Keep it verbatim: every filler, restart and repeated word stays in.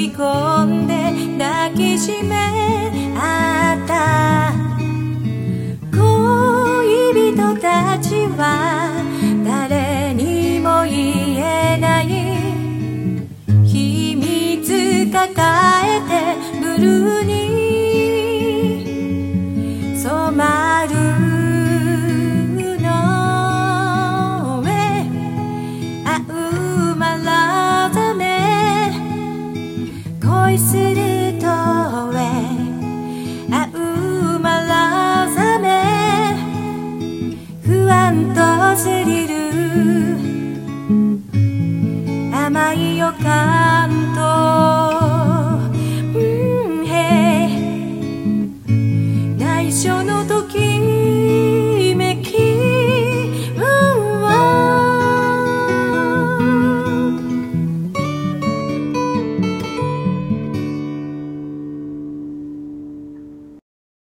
み込んで抱きしめ合った恋人たちは誰にも言えない秘密抱えてブルーに染まるの上アウマラザメ恋すると上アウマラザメ不安とスリル甘い予感と、うん、へ内緒の